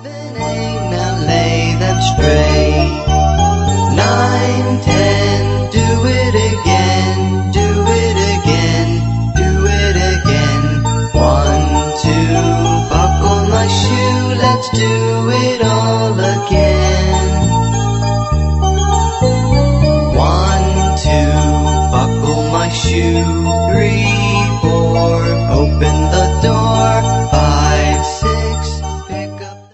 7, 8, now lay them straight. 9, 10, do it again, do it again, do it again. 1, 2, buckle my shoe, let's do it all.